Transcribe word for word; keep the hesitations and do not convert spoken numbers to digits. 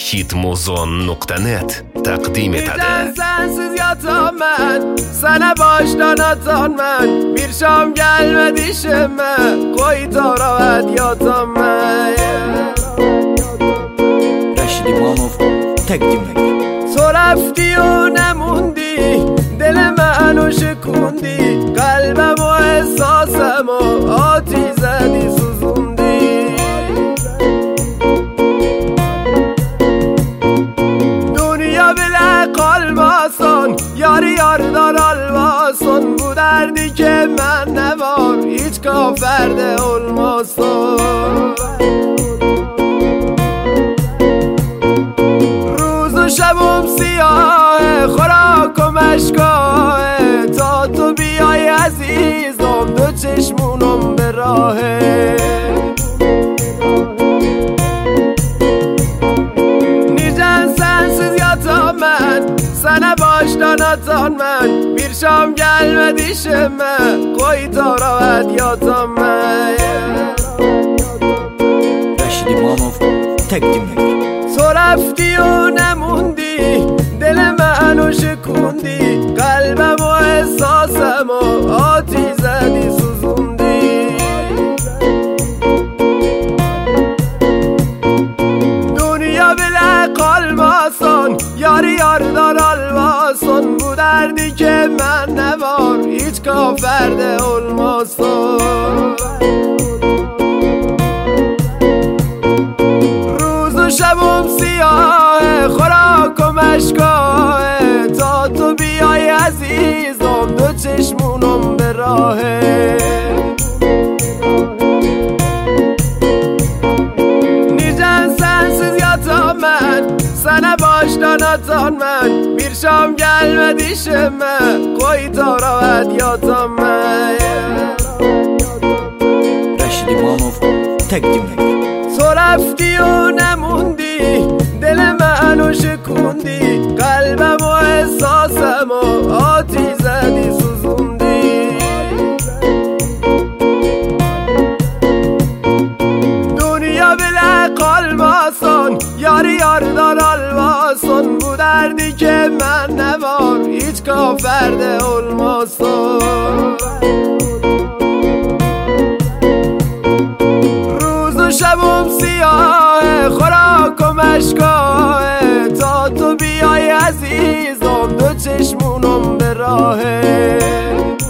hitmuzon nuqta net taqdim etadi. Sensiz yataman, sana baştan atan ben. Bir şam gelmedi işime, koy taravet yataman. Rashid İmamov taqdim etadi. تو رفتی و نموندی، دل منو شکوندی، قلبم و احساسم و آتی زدی سوزوندی. دنیا بله قلباسان، یاری یار دار الواسان. Bu derdi که من نوار هیچ کافرده olmasın. شبم سیاه خوراک و مشکاه، تا تو بیای عزیزم دو چشمونم به راهه. Nice sensiz yatamam, sana baştan atan ben. Bir şam gelmedi işime, koy taravet yatamam. Rashid İmamov taqdim etadi. تو رفتی و نموندی، دل منو شکوندی، قلبم و احساسم و آتی زدی سوزوندی. دنیا بله قلباسان، یاری یار دار الواسان. Bu derdi که من نوار هیچ کافرده olmasın. شبم سیاه خوراک و مشکاه، تا تو بیای عزیزم دو چشمونم به راهه. Nice sensiz yatamam, sana baştan atan ben. Bir şam gelmedi işime, koy taravet yatamam. Rashid İmamov taqdim etadi. تو رفتی و نموندی، دل منو شکوندی، قلبم و احساسم و آتی زدی سوزوندی. دنیا بله قلباسان، یاری یار دار الواسان. Bu derdi که من نوار هیچ کافرده olmasın. شبم سیاه خوراک و مشکاه، تا تو بیای عزیزم دو چشمونم به راهه.